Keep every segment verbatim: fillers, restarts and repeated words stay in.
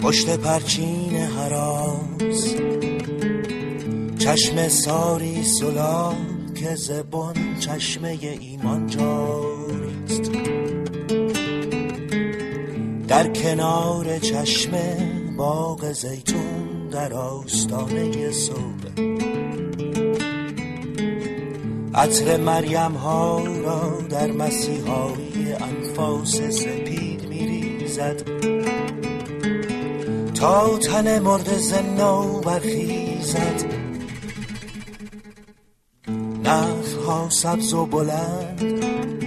پشت پرچین هراس چشم ساری سلا که زبان چشمه ایمان جاریست. در کنار چشمه باغ زیتون در آستانه صبح، عطر مریم ها را در مسیحایی انفاس سپید میریزد تا تن مرد زنو برخیزد. نخل‌ها سبز و بلند،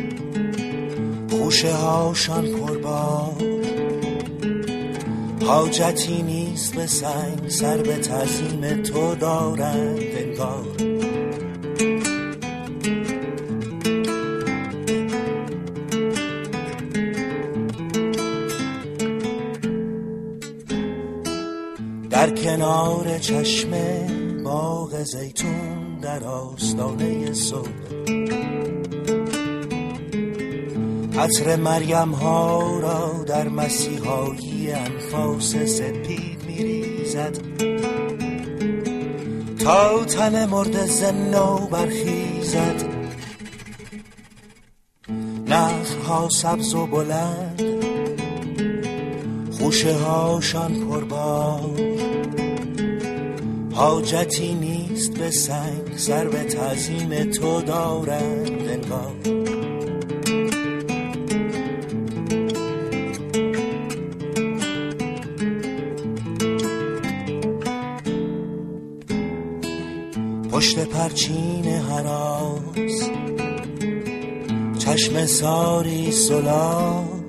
خوشه هاشان پربار، حاجتی نیست به سنگ سر به تعظیم تو دارند انگار. در کنار چشمه باغ زیتون در آستانه صبح، عطر مریم ها را در مسیحایی انفاس سپید میریزد تا تن مرد زنو برخیزد. نخل‌ها سبز و بلند، خوشه هاشان پربار، حاجتی نیست به سنگ سر به تعظیم تو دارند انگار. پشت پرچین هراس چشم ساری سلا